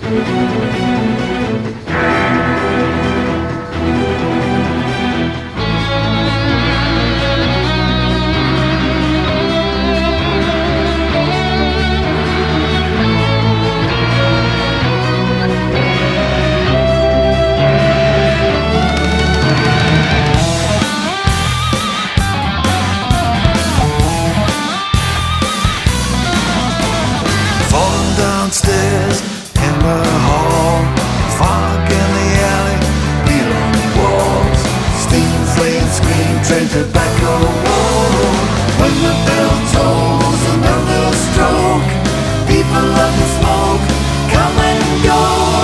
Downstairs in the hall, fog in the alley, beat on the walls, steam, flame, scream, train, tobacco wall. When the bell tolls another stroke, people love the smoke, come and go.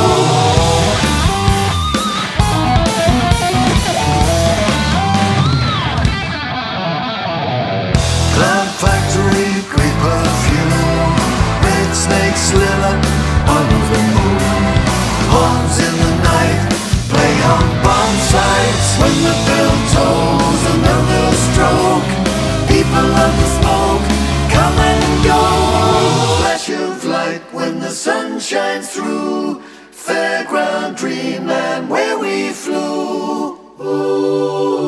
Cloud factory, great perfume, red snakes slither under the moon. Horns in the night play on bomb sites. When the bell tolls another stroke, people love the smoke, come and go. Flash of light when the sun shines through, fairground dreamland where we flew. Ooh.